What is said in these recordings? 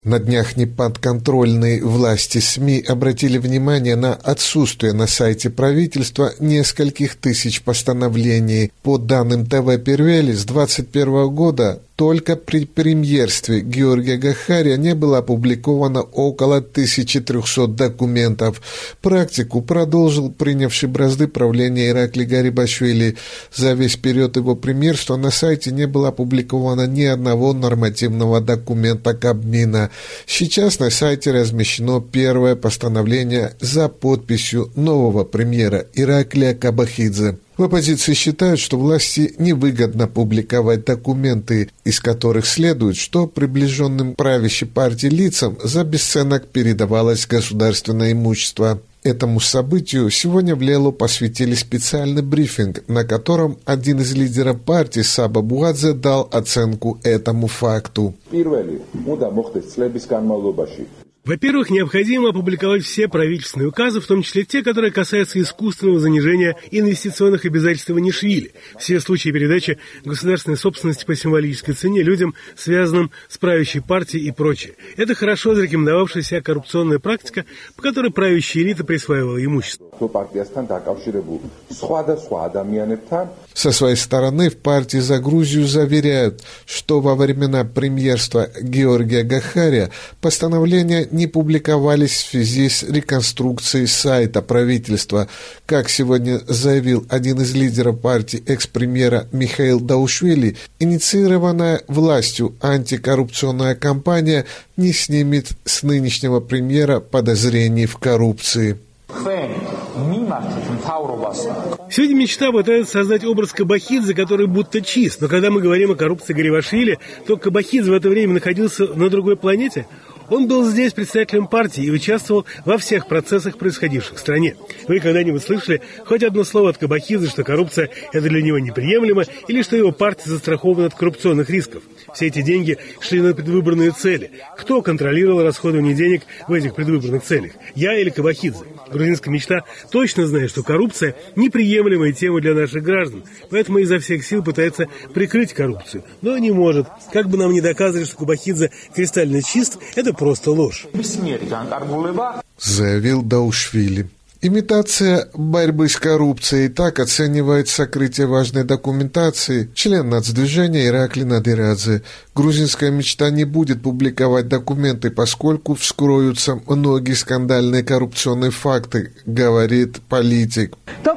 На днях неподконтрольные власти СМИ обратили внимание на отсутствие на сайте правительства нескольких тысяч постановлений. По данным ТВ Первели, с 2021 года только при премьерстве Георгия Гахария не было опубликовано около 1300 документов. Практику продолжил принявший бразды правления Ираклий Гарибашвили. За весь период его премьерства на сайте не было опубликовано ни одного нормативного документа Кабмина. Сейчас на сайте размещено первое постановление за подписью нового премьера Ираклия Кабахидзе. В оппозиции считают, что власти невыгодно публиковать документы, из которых следует, что приближенным правящей партии лицам за бесценок передавалось государственное имущество. Этому событию сегодня в Лелу посвятили специальный брифинг, на котором один из лидеров партии Саба Буадзе дал оценку этому факту. Во-первых, необходимо опубликовать все правительственные указы, в том числе те, которые касаются искусственного занижения инвестиционных обязательств Иванишвили, все случаи передачи государственной собственности по символической цене людям, связанным с правящей партией и прочее. Это хорошо зарекомендовавшаяся коррупционная практика, по которой правящая элита присваивала имущество. Со своей стороны в партии «За Грузию» заверяют, что во времена премьерства Георгия Гахария постановления не публиковались в связи с реконструкцией сайта правительства. Как сегодня заявил один из лидеров партии экс-премьера Михаил Даушвили, инициированная властью антикоррупционная кампания не снимет с нынешнего премьера подозрений в коррупции. Сегодня мечта пытается создать образ Кабахидзе, который будто чист. Но когда мы говорим о коррупции Гарибашвили, то Кабахидзе в это время находился на другой планете. Он был здесь председателем партии и участвовал во всех процессах, происходивших в стране. Вы когда-нибудь слышали хоть одно слово от Кабахидзе, что коррупция – это для него неприемлемо, или что его партия застрахована от коррупционных рисков? Все эти деньги шли на предвыборные цели. Кто контролировал расходование денег в этих предвыборных целях? Я или Кабахидзе? Грузинская мечта точно знает, что коррупция – неприемлемая тема для наших граждан, поэтому изо всех сил пытается прикрыть коррупцию, но не может. Как бы нам ни доказывали, что Кабахидзе кристально чист, это просто ложь. Заявил Даушвили. Имитация борьбы с коррупцией так оценивает сокрытие важной документации член нацдвижения Ираклий Надирадзе. Грузинская мечта не будет публиковать документы, поскольку вскроются многие скандальные коррупционные факты, говорит политик.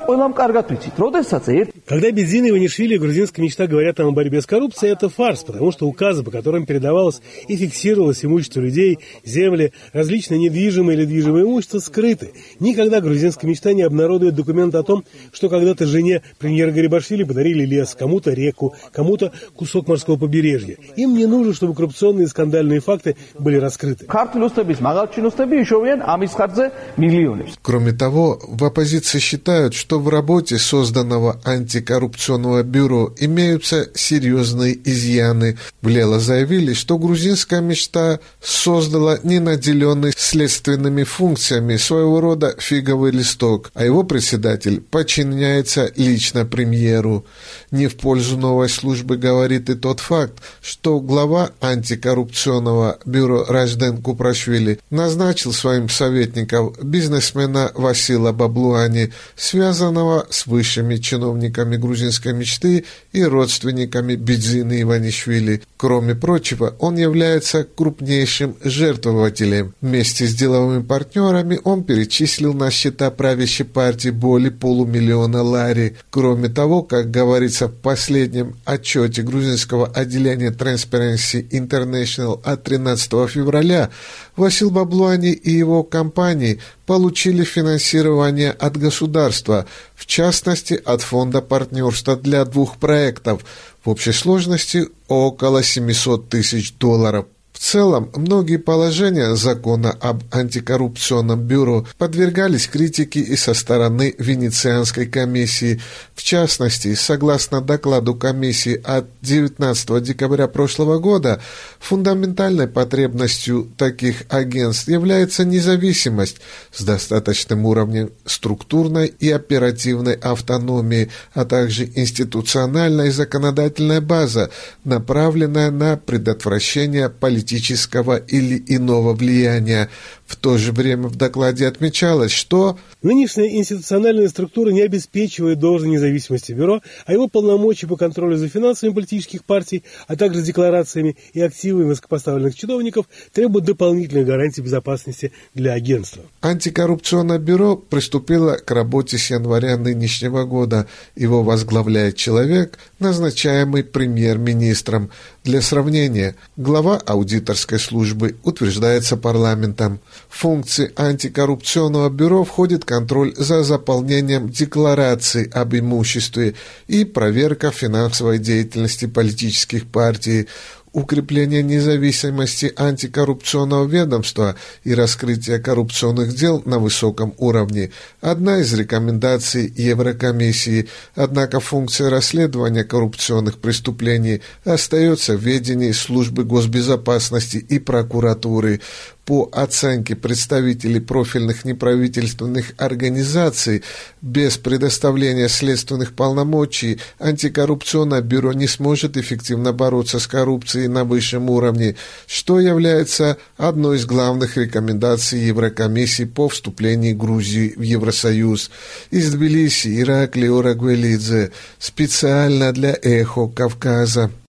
Когда Бедзин и Иванишвили и грузинская мечта говорят о борьбе с коррупцией, это фарс, потому что указы, по которым передавалось и фиксировалось имущество людей, земли, различные недвижимые или движимые имущества скрыты. Никогда грузинская мечта не обнародует документ о том, что когда-то жене премьера Гарибашвили подарили лес, кому-то реку, кому-то кусок морского побережья. Им не нужно, чтобы коррупционные и скандальные факты были раскрыты. Кроме того, в оппозиции считают, что в работе созданного антикоррупционного бюро имеются серьезные изъяны. В Лело заявили, что грузинская мечта создала ненаделенный следственными функциями своего рода фиговый листок, а его председатель подчиняется лично премьеру. Не в пользу новой службы говорит и тот факт, что глава антикоррупционного бюро Ражден Купрашвили назначил своим советником бизнесмена Васила Баблуани, связанного с высшими чиновниками грузинской мечты и родственниками Бедзина Иванишвили. Кроме прочего, он является крупнейшим жертвователем. Вместе с деловыми партнерами он перечислил на счета правящей партии более $500 000 лари. Кроме того, как говорится в последнем отчете грузинского отделения Transparency International от 13 февраля, Васил Баблуани и его компании получили финансирование от государства, в частности от Фонда партнерства для 2 проектов, в общей сложности около $700 000. В целом, многие положения закона об антикоррупционном бюро подвергались критике и со стороны Венецианской комиссии. В частности, согласно докладу комиссии от 19 декабря прошлого года, фундаментальной потребностью таких агентств является независимость с достаточным уровнем структурной и оперативной автономии, а также институциональная и законодательная база, направленная на предотвращение политических политического или иного влияния. В то же время в докладе отмечалось, что нынешняя институциональная структура не обеспечивает должной независимости бюро, а его полномочия по контролю за финансами политических партий, а также декларациями и активами высокопоставленных чиновников требуют дополнительных гарантий безопасности для агентства. Антикоррупционное бюро приступило к работе с января нынешнего года. Его возглавляет человек, назначаемый премьер-министром. Для сравнения, глава аудиторской службы утверждается парламентом. В функции антикоррупционного бюро входит контроль за заполнением деклараций об имуществе и проверка финансовой деятельности политических партий, укрепление независимости антикоррупционного ведомства и раскрытие коррупционных дел на высоком уровне – одна из рекомендаций Еврокомиссии. Однако функция расследования коррупционных преступлений остается в ведении службы госбезопасности и прокуратуры. По оценке представителей профильных неправительственных организаций, без предоставления следственных полномочий антикоррупционное бюро не сможет эффективно бороться с коррупцией на высшем уровне, что является одной из главных рекомендаций Еврокомиссии по вступлению Грузии в Евросоюз. Из Тбилиси Ираклий Орагвелидзе, специально для «Эхо Кавказа».